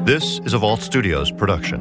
This is a Vault Studios production.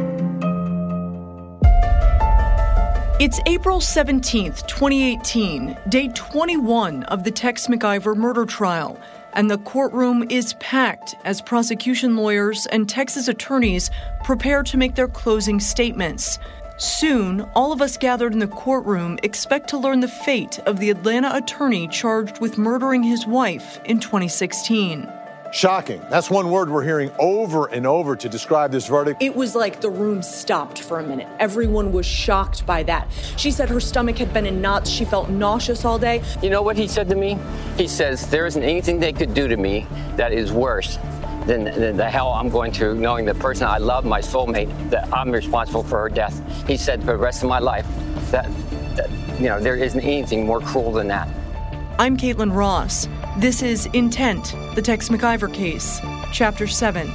It's April 17th, 2018, day 21 of the Tex McIver murder trial, and the courtroom is packed as prosecution lawyers and Texas attorneys prepare to make their closing statements. Soon, all of us gathered in the courtroom expect to learn the fate of the Atlanta attorney charged with murdering his wife in 2016. Shocking. That's one word we're hearing over and over to describe this verdict. It was like the room stopped for a minute. Everyone was shocked by that. She said her stomach had been in knots. She felt nauseous all day. You know what he said to me? He says, there isn't anything they could do to me that is worse than the hell I'm going through, knowing the person I love, my soulmate, that I'm responsible for her death. He said for the rest of my life that there isn't anything more cruel than that. I'm Caitlin Ross. This is Intent, the Tex McIver case, Chapter 7.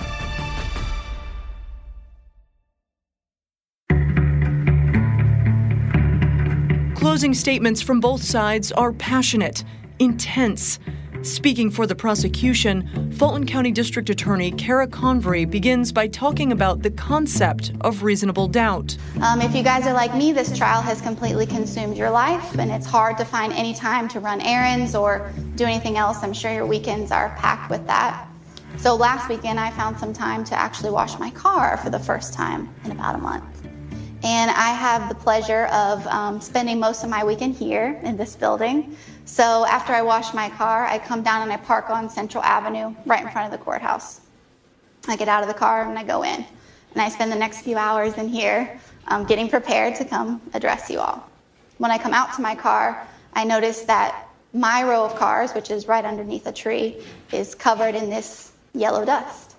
Closing statements from both sides are passionate, intense. Speaking for the prosecution, Fulton County District Attorney Kara Convery begins by talking about the concept of reasonable doubt. If you guys are like me, this trial has completely consumed your life, and it's hard to find any time to run errands or do anything else. I'm sure your weekends are packed with that. So last weekend, I found some time to actually wash my car for the first time in about a month. And I have the pleasure of spending most of my weekend here in this building. So after I wash my car, I come down and I park on Central Avenue right in front of the courthouse. I get out of the car and I go in. And I spend the next few hours in here getting prepared to come address you all. When I come out to my car, I notice that my row of cars, which is right underneath a tree, is covered in this yellow dust.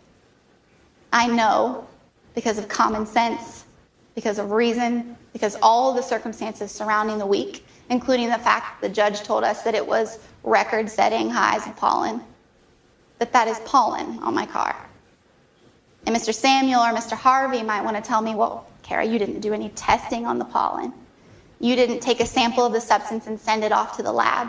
I know, because of common sense, because of reason, because all the circumstances surrounding the week, including the fact that the judge told us that it was record-setting highs of pollen, that is pollen on my car. And Mr. Samuel or Mr. Harvey might want to tell me, well, Kara, you didn't do any testing on the pollen. You didn't take a sample of the substance and send it off to the lab.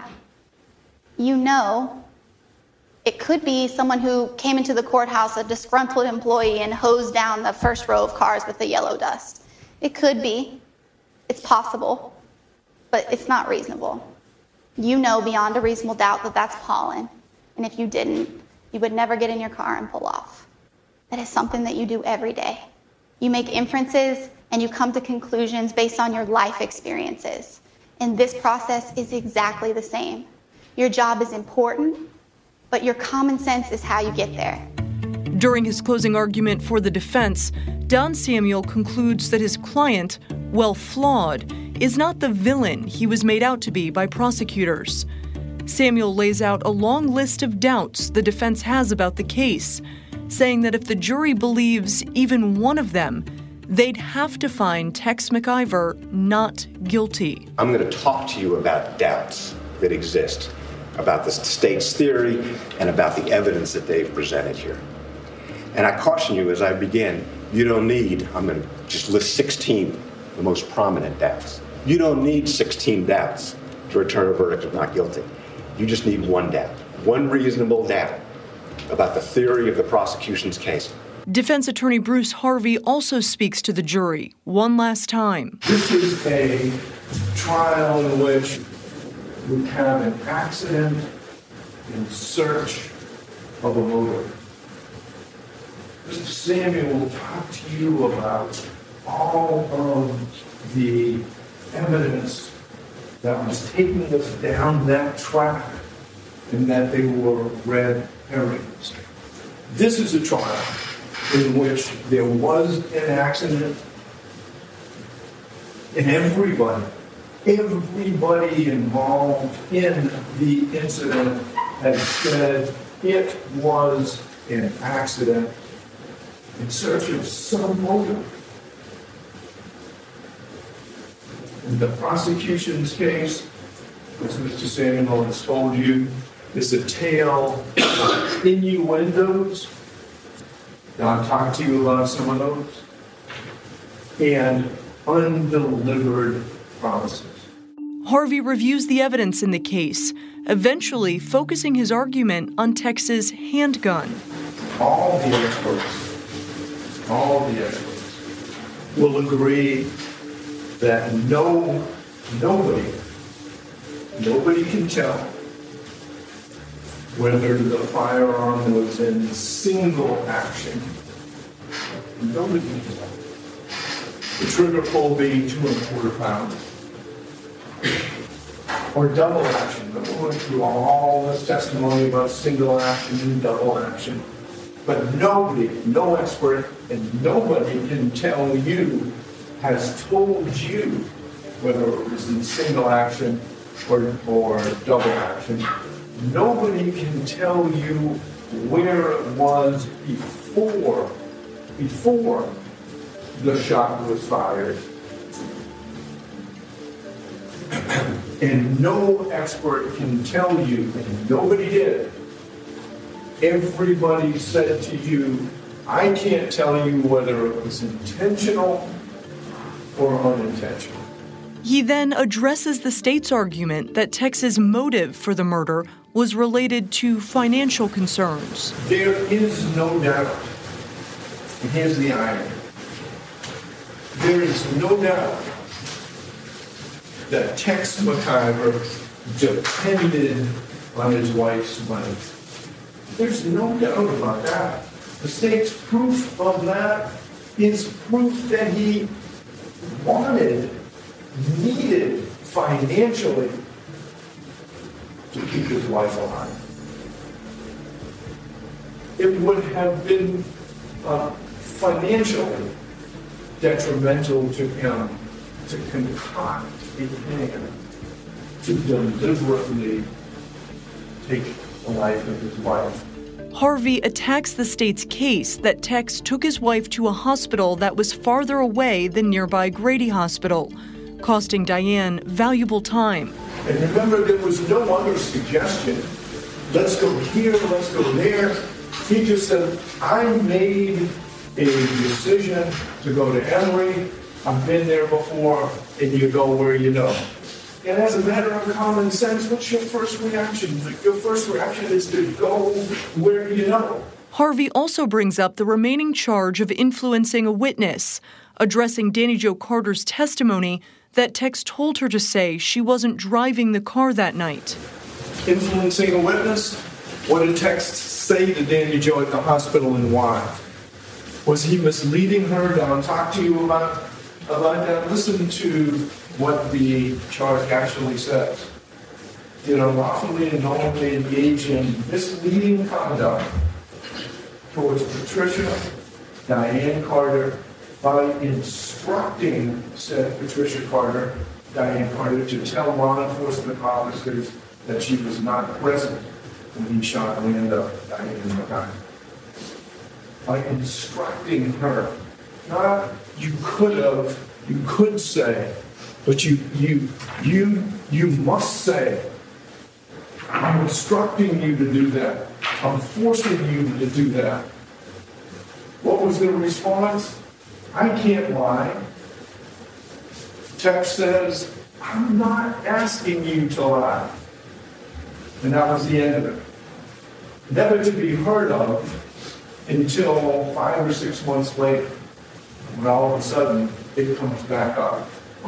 You know, it could be someone who came into the courthouse, a disgruntled employee, and hosed down the first row of cars with the yellow dust. It could be. It's possible. But it's not reasonable. You know beyond a reasonable doubt that that's pollen. And if you didn't, you would never get in your car and pull off. That is something that you do every day. You make inferences and you come to conclusions based on your life experiences. And this process is exactly the same. Your job is important, but your common sense is how you get there. During his closing argument for the defense, Don Samuel concludes that his client, while flawed, is not the villain he was made out to be by prosecutors. Samuel lays out a long list of doubts the defense has about the case, saying that if the jury believes even one of them, they'd have to find Tex McIver not guilty. I'm going to talk to you about doubts that exist, about the state's theory and about the evidence that they've presented here. And I caution you as I begin, you don't need, I'm going to just list 16 the most prominent doubts. You don't need 16 doubts to return a verdict of not guilty. You just need one doubt, one reasonable doubt about the theory of the prosecution's case. Defense attorney Bruce Harvey also speaks to the jury one last time. This is a trial in which we have an accident in search of a motive. Mr. Samuel will talk to you about all of the evidence that was taking us down that track and that they were red herrings. This is a trial in which there was an accident and everybody involved in the incident had said it was an accident in search of some motive. In the prosecution's case, as Mr. Samuel has told you, is a tale of innuendos. I'll talk to you about some of those. And undelivered promises. Harvey reviews the evidence in the case, eventually focusing his argument on Tex's handgun. All the experts all the experts will agree that nobody can tell whether the firearm was in single action. Nobody can tell. The trigger pull being 2 1/4 pounds. Or double action. We went through all this testimony about single action and double action. But nobody, no expert, and nobody can tell you, has told you whether it was in single action or double action. Nobody can tell you where it was before the shot was fired. And no expert can tell you, and nobody did. Everybody said to you, I can't tell you whether it was intentional or unintentional. He then addresses the state's argument that Tex's motive for the murder was related to financial concerns. There is no doubt, and here's the irony, there is no doubt that Tex McIver depended on his wife's money. There's no doubt about that. The state's proof of that is proof that he needed financially to keep his wife alive. It would have been financially detrimental to him to concoct a plan to deliberately take the life of his wife. Harvey attacks the state's case that Tex took his wife to a hospital that was farther away than nearby Grady Hospital, costing Diane valuable time. And remember, there was no other suggestion. Let's go here, let's go there. He just said, I made a decision to go to Emory. I've been there before, and you go where you know. And as a matter of common sense, what's your first reaction? Your first reaction is to go where you know. Harvey also brings up the remaining charge of influencing a witness, addressing Danny Jo Carter's testimony that Tex told her to say she wasn't driving the car that night. Influencing a witness? What did Tex say to Danny Jo at the hospital and why? Was he misleading her? I'll talk to you about that. Listen to what the charge actually says. Did unlawfully and knowingly engage in misleading conduct towards Patricia Diane Carter by instructing said Patricia Carter, Diane Carter, to tell law enforcement officers that she was not present when he shot Amanda Diane Carter. By instructing her, not you could say, but you must say, I'm instructing you to do that. I'm forcing you to do that. What was the response? I can't lie. Tex says, I'm not asking you to lie. And that was the end of it. Never to be heard of until 5 or 6 months later, when all of a sudden it comes back up.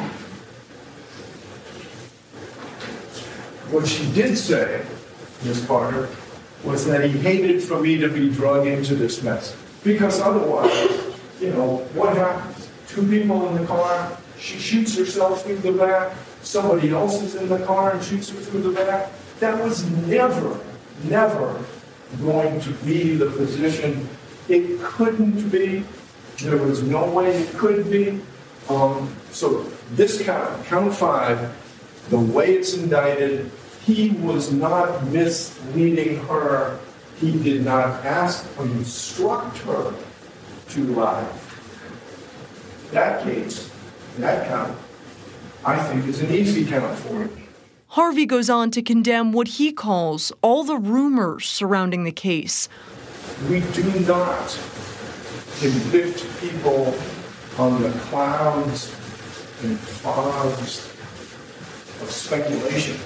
What she did say, Ms. Carter, was that he hated for me to be drug into this mess. Because otherwise, what happens? 2 people in the car, she shoots herself through the back, somebody else is in the car and shoots her through the back. That was never going to be the position. It couldn't be. There was no way it could be. So this count 5, the way it's indicted, he was not misleading her. He did not ask or instruct her to lie. That case, that count, I think is an easy count for him. Harvey goes on to condemn what he calls all the rumors surrounding the case. We do not convict people on the clouds and fogs of speculation,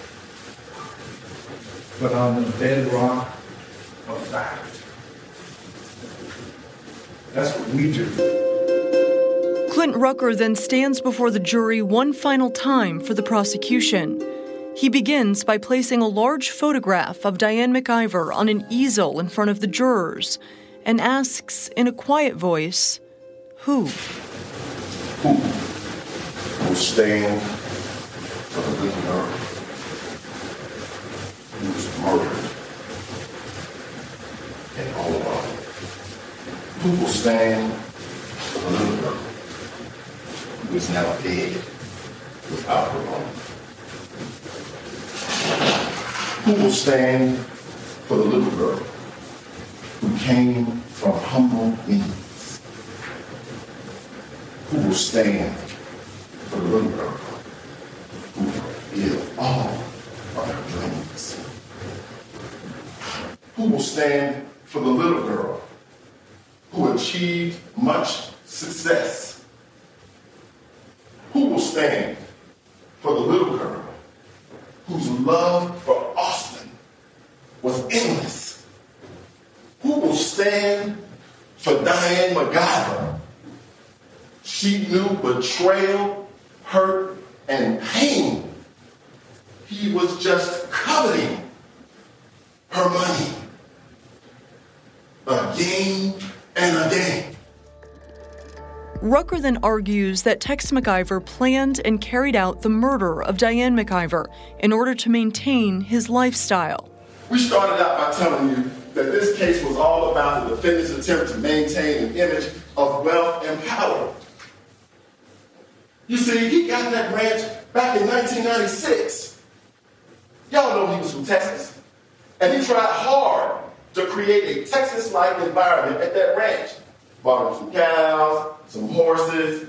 but on the bedrock of fact. That's what we do. Clint Rucker then stands before the jury one final time for the prosecution. He begins by placing a large photograph of Diane McIver on an easel in front of the jurors and asks in a quiet voice, who? Who will stand for the little girl who was murdered in Omaha? Who will stand for the little girl who is now dead without her home? Who will stand for the little girl who came from humble means? Who will stand for the little girl who fulfilled all of her dreams? Who will stand for the little girl who achieved much success? Who will stand for the little girl whose love for Austin was endless? Who will stand for Diane McIver? She knew betrayal, hurt, and pain. He was just coveting her money again and again. Rucker then argues that Tex McIver planned and carried out the murder of Diane McIver in order to maintain his lifestyle. We started out by telling you that this case was all about the defendant's attempt to maintain an image of wealth and power. You see, he got that ranch back in 1996. Y'all know he was from Texas. And he tried hard to create a Texas-like environment at that ranch. Bought him some cows, some horses.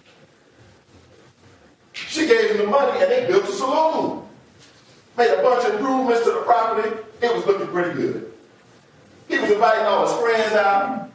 She gave him the money and they built a saloon. Made a bunch of improvements to the property. It was looking pretty good. He was inviting all his friends out.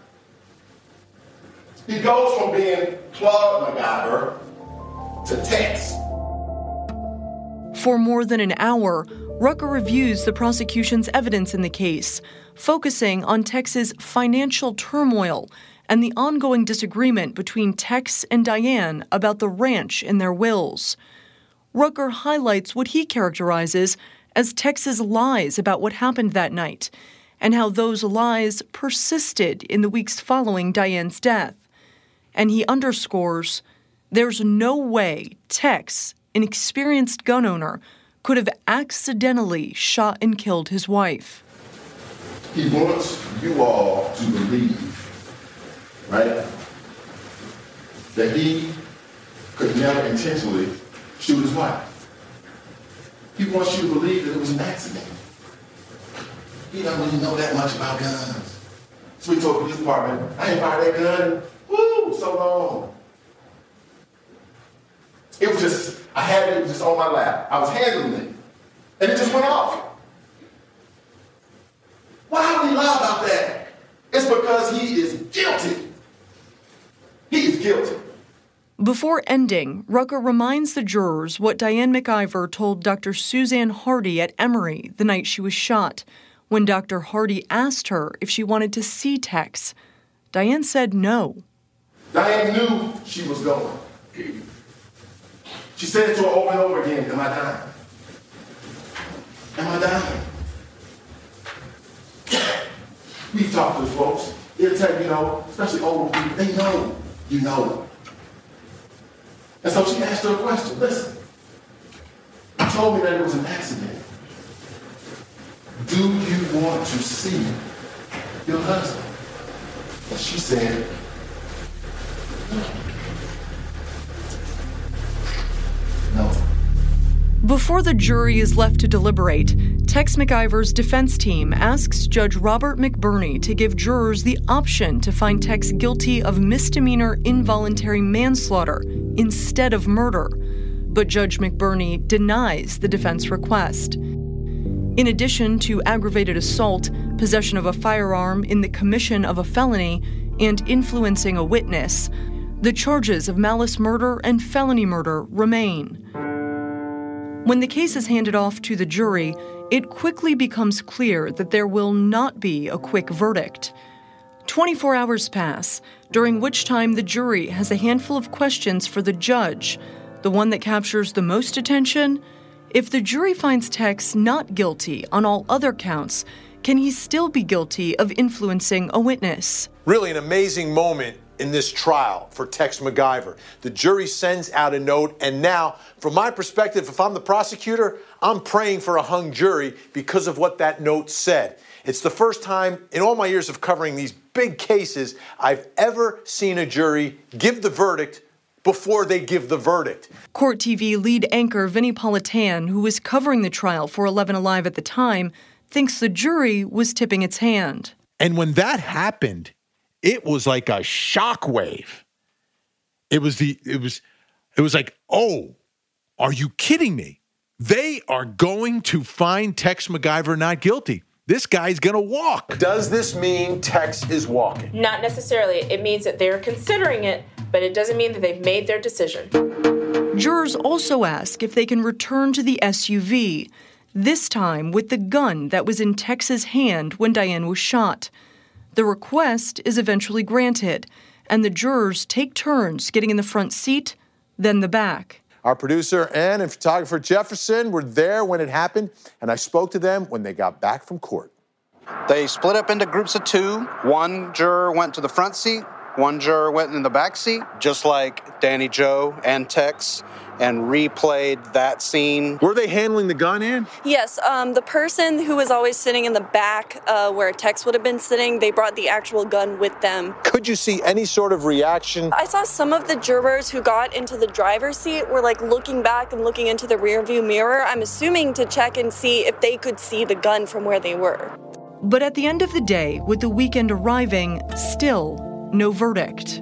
He goes from being Claude McIver to Tex. For more than an hour, Rucker reviews the prosecution's evidence in the case, focusing on Tex's financial turmoil and the ongoing disagreement between Tex and Diane about the ranch in their wills. Rucker highlights what he characterizes as Tex's lies about what happened that night and how those lies persisted in the weeks following Diane's death. And he underscores there's no way Tex, an experienced gun owner, could have accidentally shot and killed his wife. He wants you all to believe, right, that he could never intentionally shoot his wife. He wants you to believe that it was an accident. He doesn't really know that much about guns. So he told the police department, I ain't fired that gun in so long. It was just, I had it just on my lap. I was handling it. And it just went off. Why would he lie about that? It's because he is guilty. He is guilty. Before ending, Rucker reminds the jurors what Diane McIver told Dr. Suzanne Hardy at Emory the night she was shot, when Dr. Hardy asked her if she wanted to see Tex. Diane said no. Diane knew she was going. She said it to her over and over again, am I dying? Am I dying? We've talked to the folks. They'll tell you, especially older people, they know you know. And so she asked her a question. Listen, you told me that it was an accident. Do you want to see your husband? And she said, no. Before the jury is left to deliberate, Tex McIver's defense team asks Judge Robert McBurney to give jurors the option to find Tex guilty of misdemeanor involuntary manslaughter instead of murder. But Judge McBurney denies the defense request. In addition to aggravated assault, possession of a firearm in the commission of a felony, and influencing a witness, the charges of malice murder and felony murder remain. When the case is handed off to the jury, it quickly becomes clear that there will not be a quick verdict. 24 hours pass, during which time the jury has a handful of questions for the judge. The one that captures the most attention: if the jury finds Tex not guilty on all other counts, can he still be guilty of influencing a witness? Really an amazing moment in this trial for Tex McIver. The jury sends out a note, and now, from my perspective, if I'm the prosecutor, I'm praying for a hung jury because of what that note said. It's the first time in all my years of covering these big cases I've ever seen a jury give the verdict before they give the verdict. Court TV lead anchor Vinnie Politan, who was covering the trial for 11 Alive at the time, thinks the jury was tipping its hand. And when that happened, it was like a shockwave. It was like, oh, are you kidding me? They are going to find Tex McIver not guilty. This guy's going to walk. Does this mean Tex is walking? Not necessarily. It means that they're considering it, but it doesn't mean that they've made their decision. Jurors also ask if they can return to the SUV, this time with the gun that was in Tex's hand when Diane was shot. The request is eventually granted, and the jurors take turns getting in the front seat, then the back. Our producer Ann and photographer Jefferson were there when it happened, and I spoke to them when they got back from court. They split up into groups of two. One juror went to the front seat. One juror went in the back seat, just like Danny Joe and Tex, and replayed that scene. Were they handling the gun, Ann? Yes, the person who was always sitting in the back where Tex would have been sitting, they brought the actual gun with them. Could you see any sort of reaction? I saw some of the jurors who got into the driver's seat were like looking back and looking into the rearview mirror, I'm assuming to check and see if they could see the gun from where they were. But at the end of the day, with the weekend arriving, still no verdict.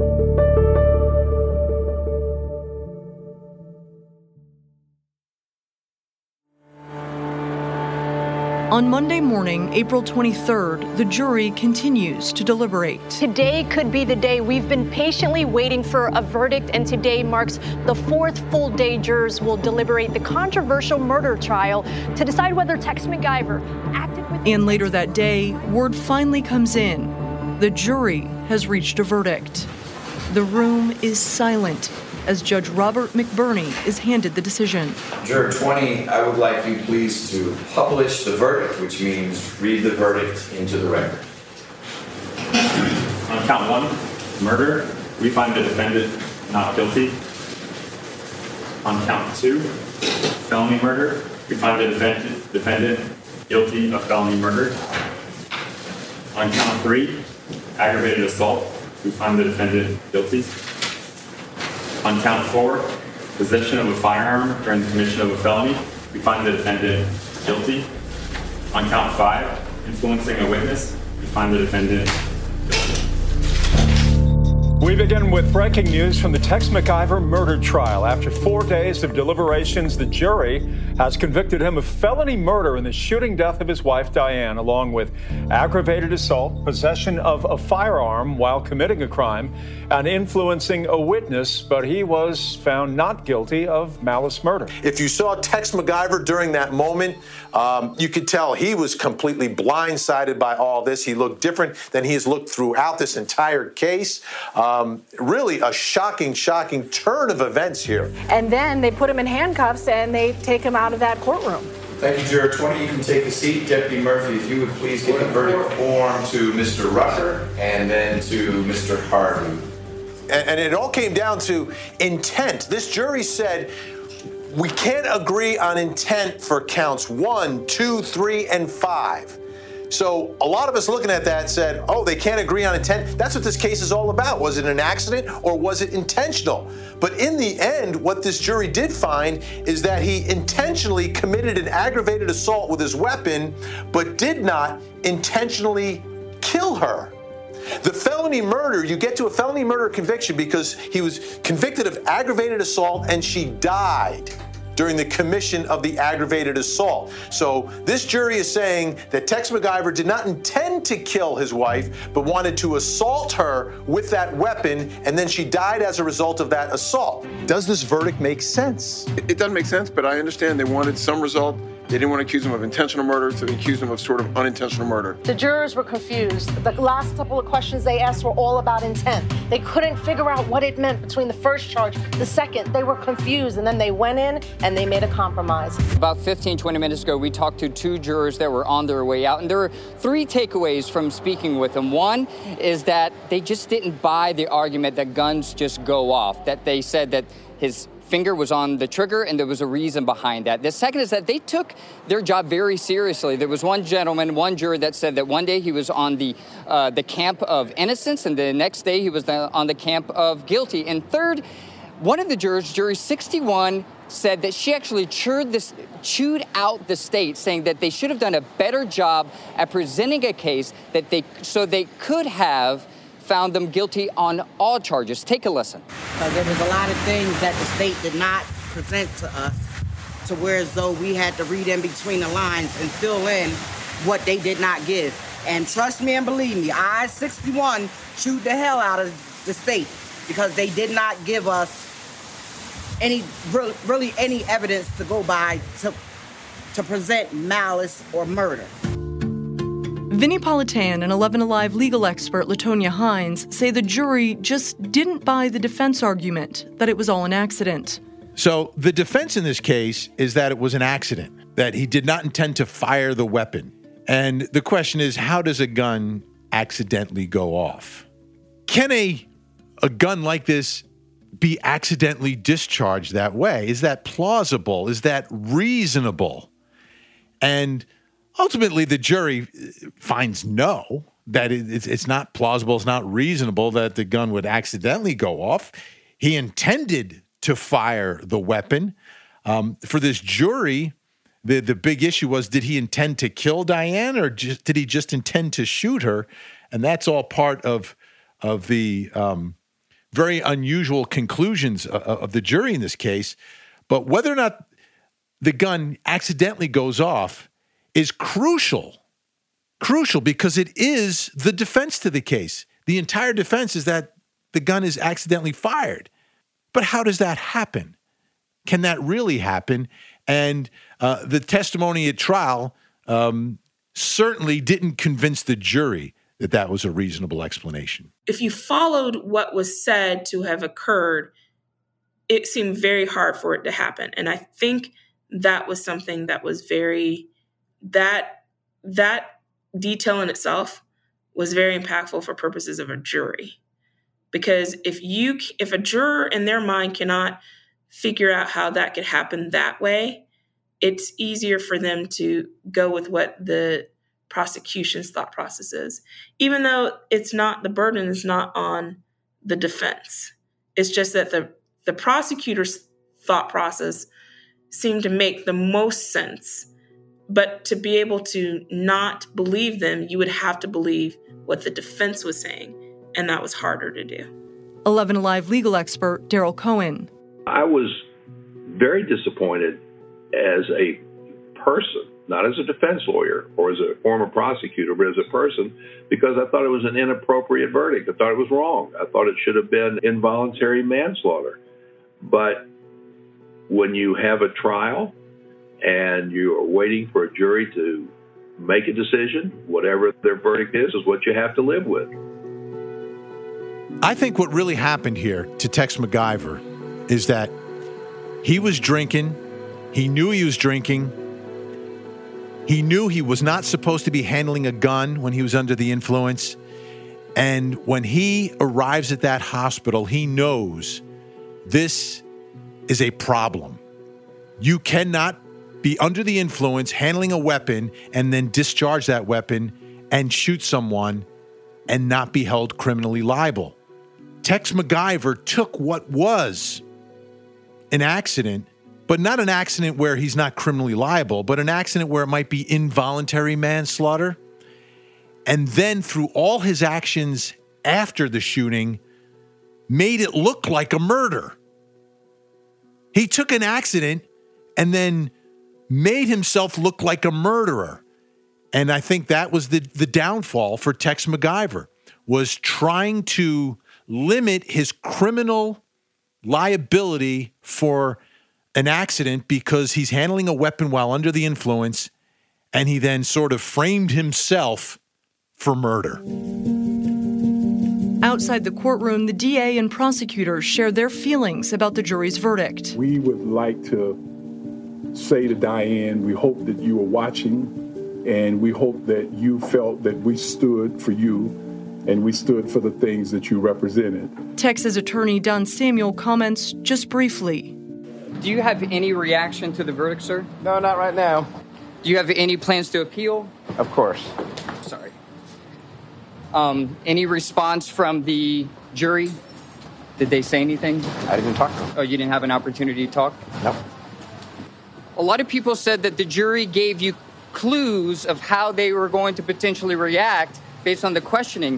On Monday morning, April 23rd, the jury continues to deliberate. Today could be the day we've been patiently waiting for a verdict, and today marks the fourth full day jurors will deliberate the controversial murder trial to decide whether Tex McIver acted with... And later that day, word finally comes in. The jury has reached a verdict. The room is silent as Judge Robert McBurney is handed the decision. Juror 20, I would like you please to publish the verdict, which means read the verdict into the record. On count one, murder, we find the defendant not guilty. On count two, felony murder, we find the defendant guilty of felony murder. On count three, aggravated assault, we find the defendant guilty. On count four, possession of a firearm during the commission of a felony, we find the defendant guilty. On count five, influencing a witness, we find the defendant guilty. We begin with breaking news from the Tex McIver murder trial. After 4 days of deliberations, the jury has convicted him of felony murder in the shooting death of his wife, Diane, along with aggravated assault, possession of a firearm while committing a crime, and influencing a witness, but he was found not guilty of malice murder. If you saw Tex McIver during that moment, you could tell he was completely blindsided by all this. He looked different than he has looked throughout this entire case. Really a shocking turn of events here. And then they put him in handcuffs and they take him out of that courtroom. Thank you, Juror 20. You can take a seat. Deputy Murphy, if you would please get the verdict form to Mr. Rucker and then to Mr. Harvey. And it all came down to intent. This jury said, we can't agree on intent for counts 1, 2, 3, and 5. So a lot of us looking at that said, oh, they can't agree on intent. That's what this case is all about. Was it an accident or was it intentional? But in the end, what this jury did find is that he intentionally committed an aggravated assault with his weapon, but did not intentionally kill her. The felony murder, you get to a felony murder conviction because he was convicted of aggravated assault and she died during the commission of the aggravated assault. So this jury is saying that Tex McIver did not intend to kill his wife, but wanted to assault her with that weapon, and then she died as a result of that assault. Does this verdict make sense? It doesn't make sense, but I understand they wanted some result They didn't want to accuse him of intentional murder, so they accused him of sort of unintentional murder. The jurors were confused. The last couple of questions they asked were all about intent. They couldn't figure out what it meant between the first charge, the second. They were confused, and then they went in and they made a compromise. About 15, 20 minutes ago, we talked to 2 jurors that were on their way out, and there were 3 takeaways from speaking with them. One is that they just didn't buy the argument that guns just go off, that they said that his finger was on the trigger and there was a reason behind that. The second is that they took their job very seriously. There was one gentleman, one juror that said that one day he was on the camp of innocence and the next day he was on the camp of guilty. And third, one of the jurors, jury 61, said that she actually chewed out the state, saying that they should have done a better job at presenting a case that they could have found them guilty on all charges. Take a listen. There was a lot of things that the state did not present to us, to where as though we had to read in between the lines and fill in what they did not give. And trust me and believe me, I-61 chewed the hell out of the state because they did not give us any evidence to go by to present malice or murder. Vinnie Politan and 11 Alive legal expert LaTonya Hines say the jury just didn't buy the defense argument that it was all an accident. So the defense in this case is that it was an accident, that he did not intend to fire the weapon. And the question is, how does a gun accidentally go off? Can a gun like this be accidentally discharged that way? Is that plausible? Is that reasonable? And ultimately, the jury finds no, that it's not plausible, it's not reasonable that the gun would accidentally go off. He intended to fire the weapon. For this jury, the big issue was, did he intend to kill Diane or did he just intend to shoot her? And that's all part of the very unusual conclusions of the jury in this case. But whether or not the gun accidentally goes off is crucial because it is the defense to the case. The entire defense is that the gun is accidentally fired. But how does that happen? Can that really happen? And the testimony at trial certainly didn't convince the jury that that was a reasonable explanation. If you followed what was said to have occurred, it seemed very hard for it to happen. And I think that was something that was that detail in itself was very impactful for purposes of a jury. Because if a juror in their mind cannot figure out how that could happen that way, it's easier for them to go with what the prosecution's thought process is. Even though the burden is not on the defense. It's just that the prosecutor's thought process seemed to make the most sense. But to be able to not believe them, you would have to believe what the defense was saying. And that was harder to do. 11 Alive legal expert Daryl Cohen. I was very disappointed as a person, not as a defense lawyer or as a former prosecutor, but as a person, because I thought it was an inappropriate verdict. I thought it was wrong. I thought it should have been involuntary manslaughter. But when you have a trial and you are waiting for a jury to make a decision, whatever their verdict is what you have to live with. I think what really happened here to Tex McIver is that he was drinking. He knew he was drinking. He knew he was not supposed to be handling a gun when he was under the influence. And when he arrives at that hospital, he knows this is a problem. You cannot be under the influence, handling a weapon, and then discharge that weapon and shoot someone and not be held criminally liable. Tex McIver took what was an accident, but not an accident where he's not criminally liable, but an accident where it might be involuntary manslaughter. And then through all his actions after the shooting, made it look like a murder. He took an accident and then made himself look like a murderer. And I think that was the downfall for Tex McIver, was trying to limit his criminal liability for an accident because he's handling a weapon while under the influence, and he then sort of framed himself for murder. Outside the courtroom, the DA and prosecutors shared their feelings about the jury's verdict. We would like to say to Diane, we hope that you are watching, and we hope that you felt that we stood for you and we stood for the things that you represented. Texas attorney Don Samuel comments just briefly. Do you have any reaction to the verdict, sir? No, not right now. Do you have any plans to appeal? Of course. Sorry. Any response from the jury? Did they say anything? I didn't talk to them. Oh, you didn't have an opportunity to talk? No. A lot of people said that the jury gave you clues of how they were going to potentially react based on the questioning.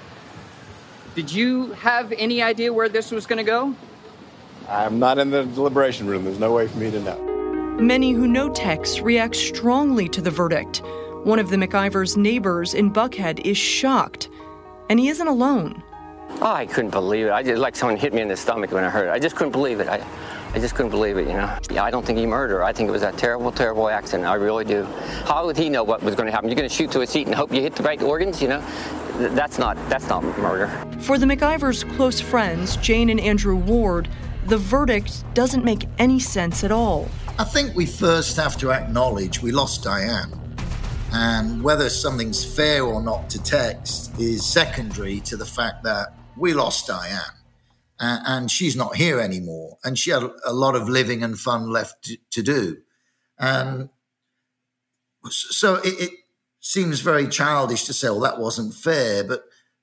Did you have any idea where this was going to go? I'm not in the deliberation room. There's no way for me to know. Many who know Tex react strongly to the verdict. One of the MacIvers' neighbors in Buckhead is shocked, and he isn't alone. Oh, I couldn't believe it. I just like someone hit me in the stomach when I heard it. I just couldn't believe it. I just couldn't believe it, you know. Yeah, I don't think he murdered her. I think it was a terrible, terrible accident. I really do. How would he know what was going to happen? You're going to shoot to a seat and hope you hit the right organs, you know? That's not murder. For the MacIvers' close friends, Jane and Andrew Ward, the verdict doesn't make any sense at all. I think we first have to acknowledge we lost Diane. And whether something's fair or not to Tex is secondary to the fact that we lost Diane. And she's not here anymore. And she had a lot of living and fun left to do. And so it seems very childish to say, well, that wasn't fair. But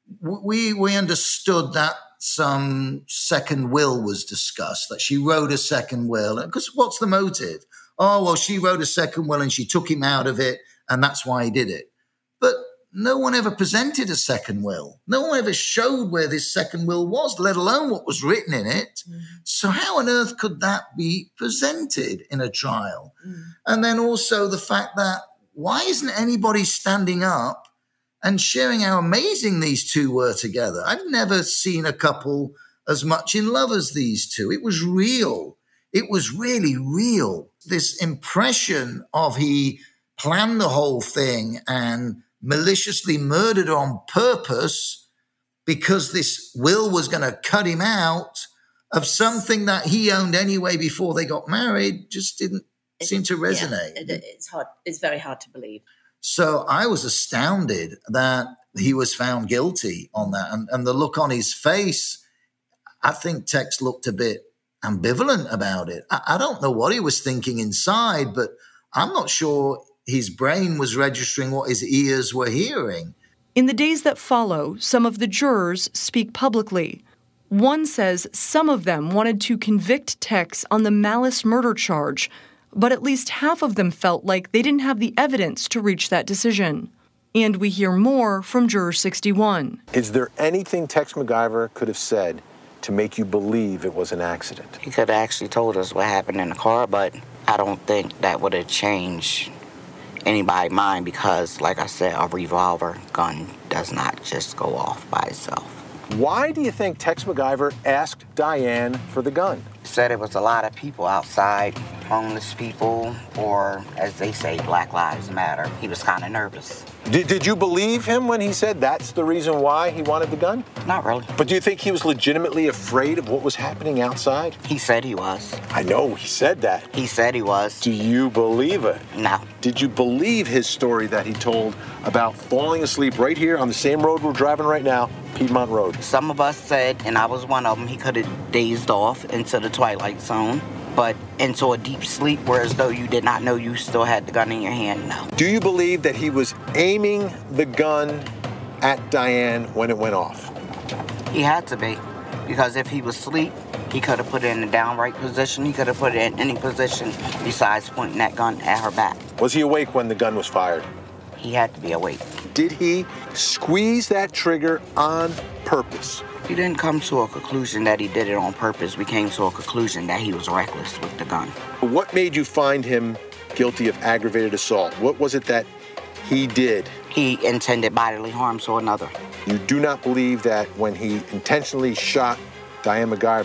we understood that some second will was discussed, that she wrote a second will. Because what's the motive? Oh, well, she wrote a second will and she took him out of it, and that's why he did it. But no one ever presented a second will. No one ever showed where this second will was, let alone what was written in it. So how on earth could that be presented in a trial? And then also the fact that why isn't anybody standing up and sharing how amazing these two were together? I've never seen a couple as much in love as these two. It was real. It was really real. This impression of he planned the whole thing and maliciously murdered her on purpose because this will was going to cut him out of something that he owned anyway before they got married just didn't seem to resonate. Yeah, it's hard. It's very hard to believe. So I was astounded that he was found guilty on that. And the look on his face, I think Tex looked a bit ambivalent about it. I don't know what he was thinking inside, but I'm not sure his brain was registering what his ears were hearing. In the days that follow, some of the jurors speak publicly. One says some of them wanted to convict Tex on the malice murder charge, but at least half of them felt like they didn't have the evidence to reach that decision. And we hear more from Juror 61. Is there anything Tex MacIver could have said to make you believe it was an accident? He could have actually told us what happened in the car, but I don't think that would have changed anybody's mind because, like I said, a revolver gun does not just go off by itself. Why do you think Tex MacIver asked Diane for the gun? He said it was a lot of people outside, homeless people, or as they say, Black Lives Matter. He was kind of nervous. Did you believe him when he said that's the reason why he wanted the gun? Not really. But do you think he was legitimately afraid of what was happening outside? He said he was. I know, he said that. He said he was. Do you believe it? No. Did you believe his story that he told about falling asleep right here on the same road we're driving right now, Piedmont Road? Some of us said, and I was one of them, he could have dazed off into the twilight zone, but into a deep sleep where as though you did not know you still had the gun in your hand, no. Do you believe that he was aiming the gun at Diane when it went off? He had to be, because if he was asleep, he could have put it in a downright position. He could have put it in any position besides pointing that gun at her back. Was he awake when the gun was fired? He had to be awake. Did he squeeze that trigger on purpose? We didn't come to a conclusion that he did it on purpose. We came to a conclusion that he was reckless with the gun. What made you find him guilty of aggravated assault? What was it that he did? He intended bodily harm to another. You do not believe that when he intentionally shot Diane MacIver,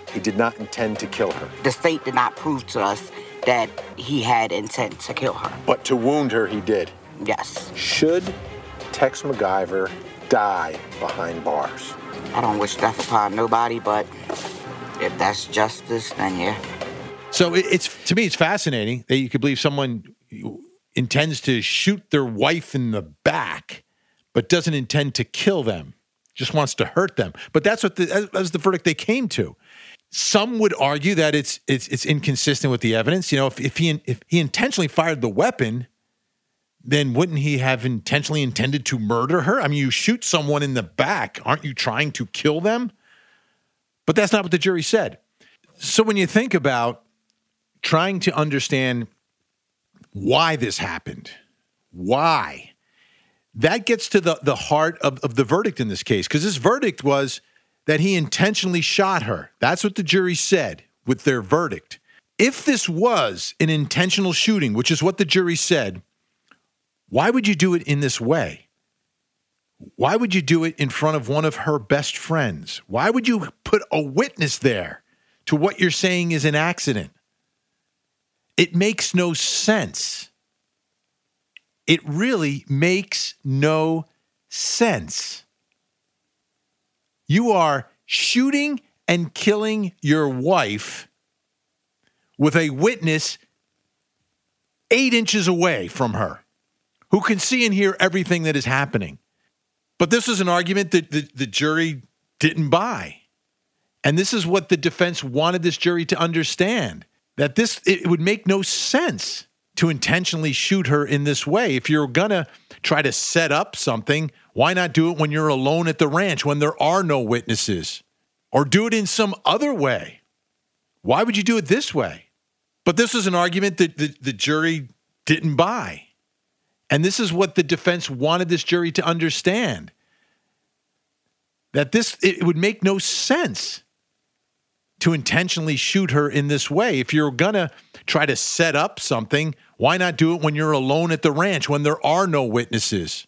he did not intend to kill her. The state did not prove to us that he had intent to kill her. But to wound her, he did. Yes. Should Tex McIver die behind bars? I don't wish death upon nobody, but if that's justice, then yeah. So to me, it's fascinating that you could believe someone intends to shoot their wife in the back, but doesn't intend to kill them, just wants to hurt them. But that's the verdict they came to. Some would argue that it's inconsistent with the evidence. You know, if he intentionally fired the weapon, then wouldn't he have intentionally intended to murder her? I mean, you shoot someone in the back, aren't you trying to kill them? But that's not what the jury said. So when you think about trying to understand why this happened, why, that gets to the heart of the verdict in this case, because this verdict was that he intentionally shot her. That's what the jury said with their verdict. If this was an intentional shooting, which is what the jury said, why would you do it in this way? Why would you do it in front of one of her best friends? Why would you put a witness there to what you're saying is an accident? It makes no sense. It really makes no sense. You are shooting and killing your wife with a witness 8 inches away from her who can see and hear everything that is happening. But this is an argument that the jury didn't buy. And this is what the defense wanted this jury to understand, that it would make no sense to intentionally shoot her in this way. If you're going to try to set up something, why not do it when you're alone at the ranch, when there are no witnesses? Or do it in some other way? Why would you do it this way? But this is an argument that the jury didn't buy. And this is what the defense wanted this jury to understand, that it would make no sense to intentionally shoot her in this way. If you're going to try to set up something, why not do it when you're alone at the ranch, when there are no witnesses?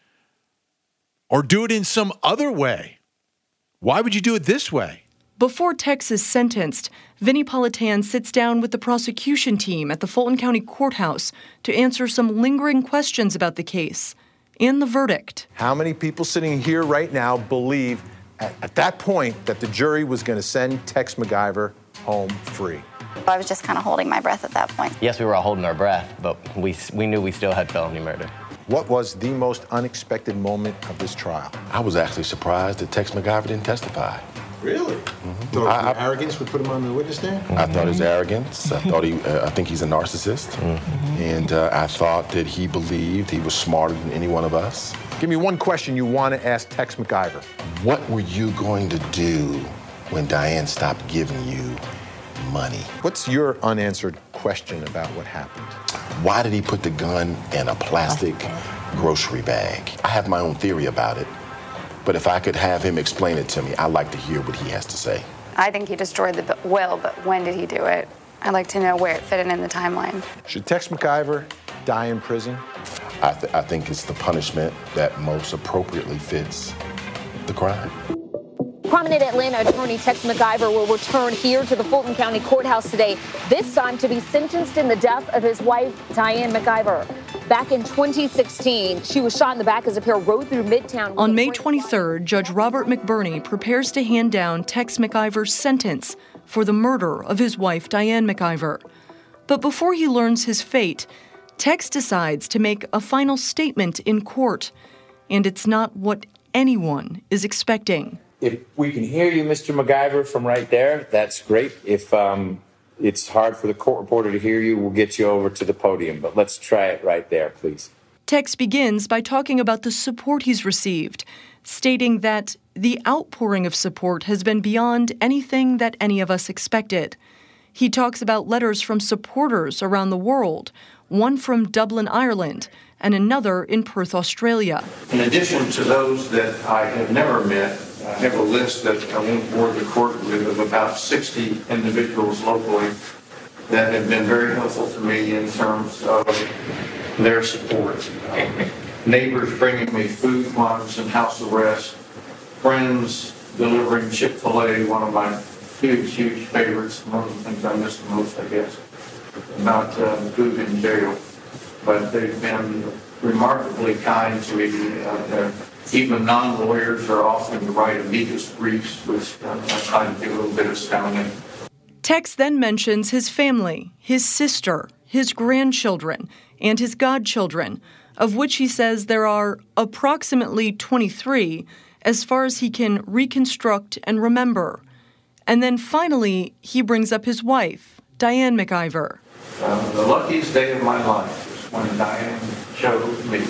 Or do it in some other way? Why would you do it this way? Before Tex is sentenced, Vinnie Politan sits down with the prosecution team at the Fulton County Courthouse to answer some lingering questions about the case and the verdict. How many people sitting here right now believe at that point that the jury was going to send Tex McIver home free? I was just kind of holding my breath at that point. Yes, we were all holding our breath, but we knew we still had felony murder. What was the most unexpected moment of this trial? I was actually surprised that Tex McIver didn't testify. Really? Mm-hmm. Thought arrogance would put him on the witness stand? I thought his arrogance. I think he's a narcissist. Mm-hmm. And I thought that he believed he was smarter than any one of us. Give me one question you want to ask Tex McIver. What were you going to do when Diane stopped giving you money? What's your unanswered question about what happened? Why did he put the gun in a plastic grocery bag? I have my own theory about it. But if I could have him explain it to me, I'd like to hear what he has to say. I think he destroyed the will, but when did he do it? I'd like to know where it fit in the timeline. Should Tex McIver die in prison? I think it's the punishment that most appropriately fits the crime. Prominent Atlanta attorney Tex McIver will return here to the Fulton County Courthouse today, this time to be sentenced in the death of his wife, Diane McIver. Back in 2016, she was shot in the back as a pair rode through Midtown. On May 23rd, Judge Robert McBurney prepares to hand down Tex McIver's sentence for the murder of his wife, Diane McIver. But before he learns his fate, Tex decides to make a final statement in court, and it's not what anyone is expecting. If we can hear you, Mr. McIver, from right there, that's great. If it's hard for the court reporter to hear you, we'll get you over to the podium. But let's try it right there, please. Tex begins by talking about the support he's received, stating that the outpouring of support has been beyond anything that any of us expected. He talks about letters from supporters around the world, one from Dublin, Ireland, and another in Perth, Australia. In addition to those that I have never met, I have a list that I won't bore the court with of about 60 individuals locally that have been very helpful to me in terms of their support. Neighbors bringing me food while I was in house arrest, friends delivering Chick-fil-A, one of my huge favorites. One of the things I miss the most, I guess, about food in jail. But they've been remarkably kind to me. Even non-lawyers are offering to write amicus briefs, which I find to be a little bit astounding. Tex then mentions his family, his sister, his grandchildren, and his godchildren, of which he says there are approximately 23 as far as he can reconstruct and remember. And then finally, he brings up his wife, Diane MacIver. The luckiest day of my life is when Diane chose me.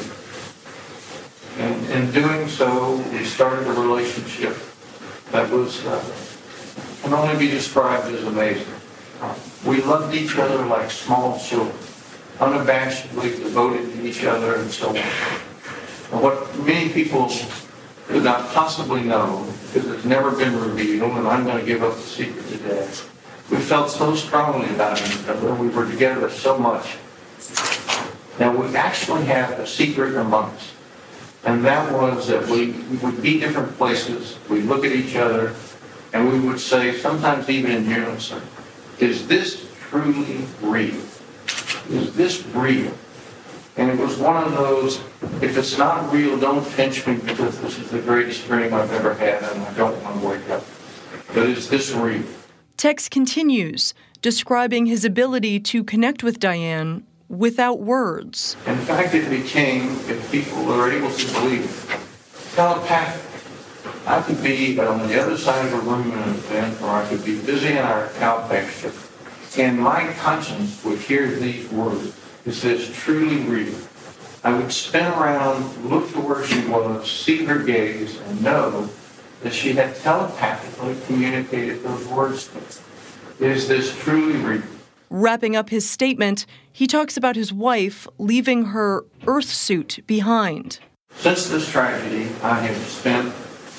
And in doing so, we started a relationship that was can only be described as amazing. We loved each other like small children, unabashedly devoted to each other and so on. And what many people could not possibly know, because it's never been revealed, and I'm going to give up the secret today. We felt so strongly about each other. We were together so much. Now, we actually have a secret among us. And that was that we would be different places. We'd look at each other, and we would say, sometimes even in unison, is this truly real? Is this real? And it was one of those, if it's not real, don't pinch me because this is the greatest dream I've ever had and I don't want to wake up. But is this real? Tex continues, describing his ability to connect with Diane without words. In fact, it became, if people are able to believe it, telepathic. I could be on the other side of a room in an event, or I could be busy in our cow pasture, and my conscience would hear these words. Is this truly real? I would spin around, look to where she was, see her gaze, and know that she had telepathically communicated those words to me. Is this truly real? Wrapping up his statement, he talks about his wife leaving her Earth suit behind. Since this tragedy, I have spent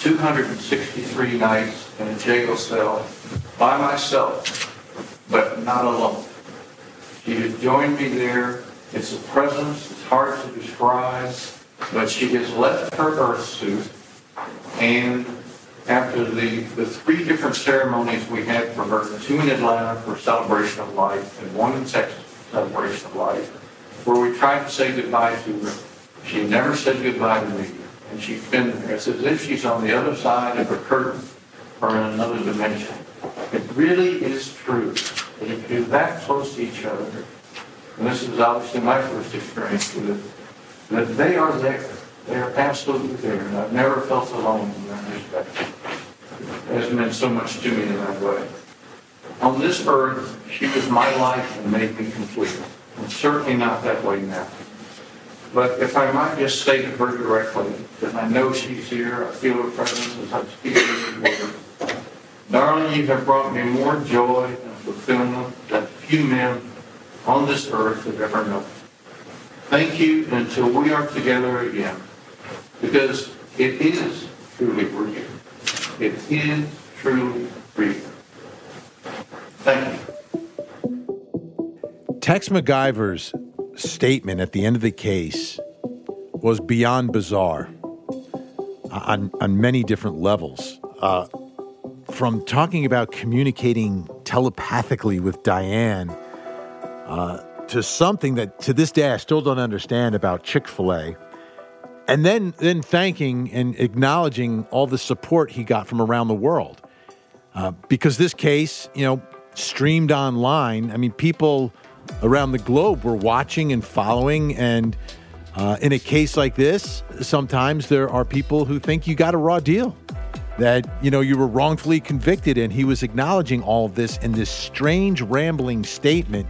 263 nights in a jail cell by myself, but not alone. She has joined me there. It's a presence. It's hard to describe, but she has left her Earth suit, and after the three different ceremonies we had for her, two in Atlanta for Celebration of Life and one in Texas for Celebration of Life, where we tried to say goodbye to her, she never said goodbye to me. And she's been there. It's as if she's on the other side of a curtain or in another dimension. It really is true that if you're that close to each other, and this is obviously my first experience with it, that they are there. They are absolutely there. And I've never felt alone in that respect. It has meant so much to me in that way. On this earth, she was my life and made me complete. I'm certainly not that way now. But if I might just say to her directly, because I know she's here, I feel her presence as I speak to her. Darling, you have brought me more joy and fulfillment than few men on this earth have ever known. Thank you until we are together again, because it is truly real. It is truly real. Thank you. Tex MacIver's statement at the end of the case was beyond bizarre on many different levels. From talking about communicating telepathically with Diane to something that to this day I still don't understand about Chick-fil-A, and then thanking and acknowledging all the support he got from around the world. Because this case, streamed online. I mean, people around the globe were watching and following, and in a case like this, sometimes there are people who think you got a raw deal, that, you were wrongfully convicted, and he was acknowledging all of this in this strange, rambling statement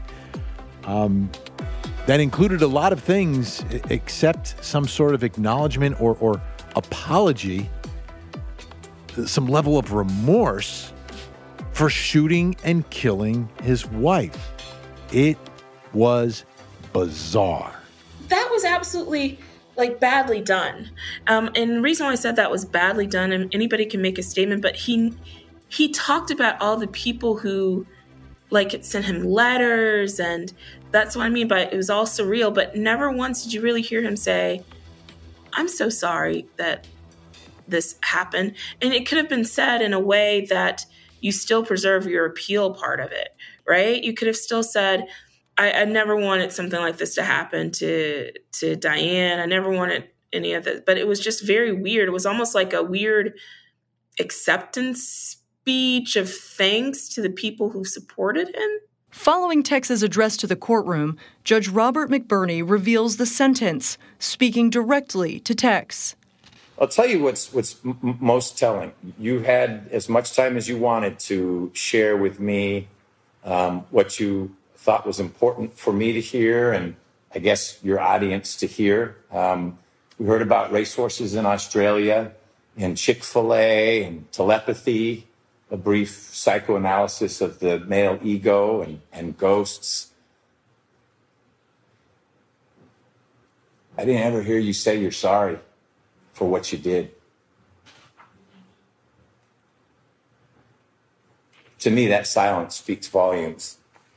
that included a lot of things except some sort of acknowledgement or apology, some level of remorse for shooting and killing his wife. It was bizarre. That was absolutely badly done. And the reason why I said that was badly done, and anybody can make a statement, but he talked about all the people who had sent him letters, and that's what I mean by it was all surreal, but never once did you really hear him say, I'm so sorry that this happened. And it could have been said in a way that you still preserve your appeal part of it, right? You could have still said, I never wanted something like this to happen to Diane. I never wanted any of it. But it was just very weird. It was almost like a weird acceptance speech of thanks to the people who supported him. Following Tex's address to the courtroom, Judge Robert McBurney reveals the sentence, speaking directly to Tex. I'll tell you what's most telling. You had as much time as you wanted to share with me what you thought was important for me to hear, and I guess your audience to hear. We heard about racehorses in Australia, and Chick-fil-A, and telepathy, a brief psychoanalysis of the male ego and ghosts. I didn't ever hear you say you're sorry for what you did. To me, that silence speaks volumes.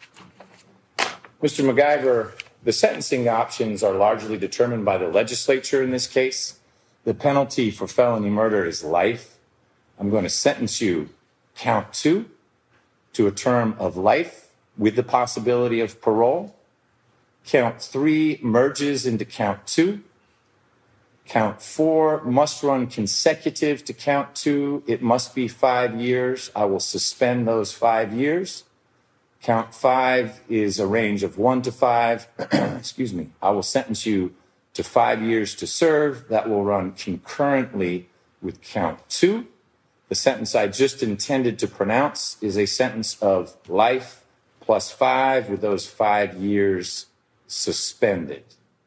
Mr. MacIver, the sentencing options are largely determined by the legislature in this case. The penalty for felony murder is life. I'm going to sentence you, count 2, to a term of life with the possibility of parole. Count 3 merges into count 2. Count 4 must run consecutive to count 2. It must be 5 years. I will suspend those 5 years. Count 5 is a range of 1 to 5. Excuse me. I will sentence you to 5 years to serve. That will run concurrently with count 2. The sentence I just intended to pronounce is a sentence of life plus 5 with those 5 years suspended.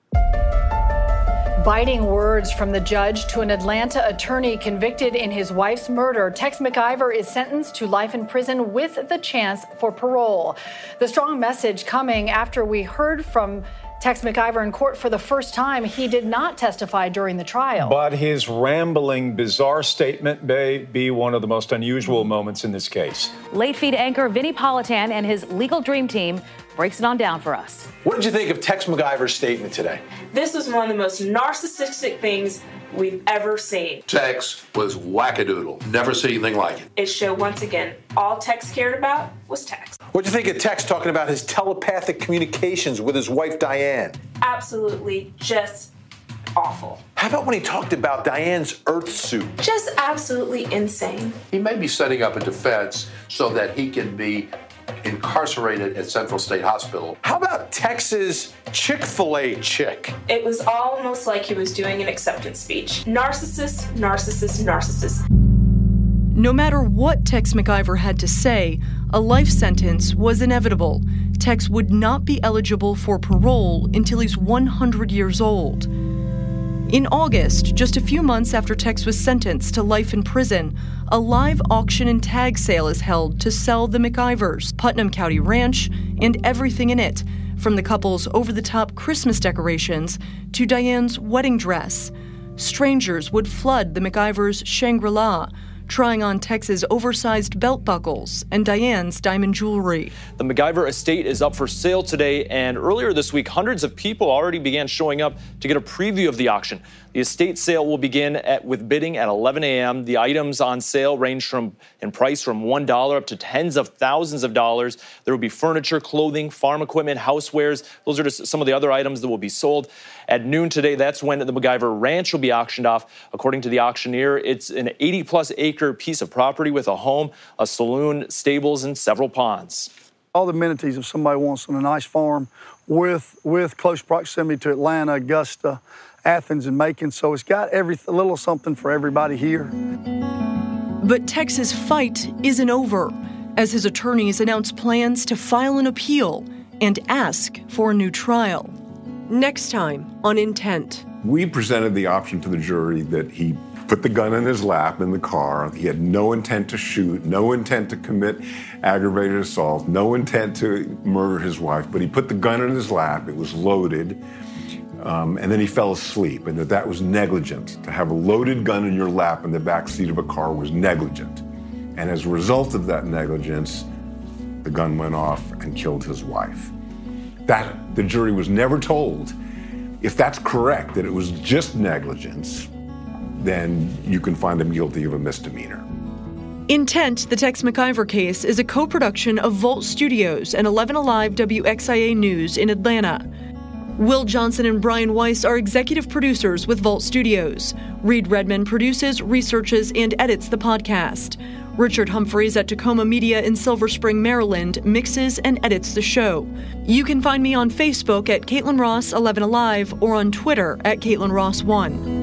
Biting words from the judge to an Atlanta attorney convicted in his wife's murder. Tex MacIver is sentenced to life in prison with the chance for parole. The strong message coming after we heard from Tex MacIver in court for the first time. He did not testify during the trial. But his rambling, bizarre statement may be one of the most unusual moments in this case. Late feed anchor Vinnie Politan and his legal dream team breaks it on down for us. What did you think of Tex MacIver's statement today? This was one of the most narcissistic things we've ever seen. Tex was wackadoodle. Never seen anything like it. It showed once again, all Tex cared about was Tex. What did you think of Tex talking about his telepathic communications with his wife, Diane? Absolutely just awful. How about when he talked about Diane's Earth suit? Just absolutely insane. He may be setting up a defense so that he can be incarcerated at Central State Hospital. How about Tex's Chick-fil-A chick? It was almost like he was doing an acceptance speech. Narcissist, narcissist, narcissist. No matter what Tex MacIver had to say, a life sentence was inevitable. Tex would not be eligible for parole until he's 100 years old. In August, just a few months after Tex was sentenced to life in prison, a live auction and tag sale is held to sell the MacIvers, Putnam County Ranch, and everything in it, from the couple's over-the-top Christmas decorations to Diane's wedding dress. Strangers would flood the MacIvers' Shangri-La, trying on Tex's oversized belt buckles and Diane's diamond jewelry. The MacIver estate is up for sale today, and earlier this week, hundreds of people already began showing up to get a preview of the auction. The estate sale will begin with bidding at 11 a.m. The items on sale range in price from $1 up to tens of thousands of dollars. There will be furniture, clothing, farm equipment, housewares. Those are just some of the other items that will be sold. At noon today, that's when the MacIver Ranch will be auctioned off. According to the auctioneer, it's an 80-plus acre piece of property with a home, a saloon, stables, and several ponds. All the amenities if somebody wants on a nice farm with close proximity to Atlanta, Augusta, Athens, and Macon. So it's got a little something for everybody here. But Tex's fight isn't over, as his attorneys announce plans to file an appeal and ask for a new trial. Next time on Intent. We presented the option to the jury that he put the gun in his lap in the car. He had no intent to shoot, no intent to commit aggravated assault, no intent to murder his wife, but he put the gun in his lap. It was loaded, and then he fell asleep, and that was negligent. To have a loaded gun in your lap in the backseat of a car was negligent. And as a result of that negligence, the gun went off and killed his wife. That the jury was never told. If that's correct, that it was just negligence, then you can find him guilty of a misdemeanor. Intent, the Tex McIver case, is a co-production of Volt Studios and 11 Alive WXIA News in Atlanta. Will Johnson and Brian Weiss are executive producers with Volt Studios. Reed Redman produces, researches, and edits the podcast. Richard Humphreys at Tacoma Media in Silver Spring, Maryland, mixes and edits the show. You can find me on Facebook at Caitlin Ross 11 Alive or on Twitter at Caitlin Ross 1.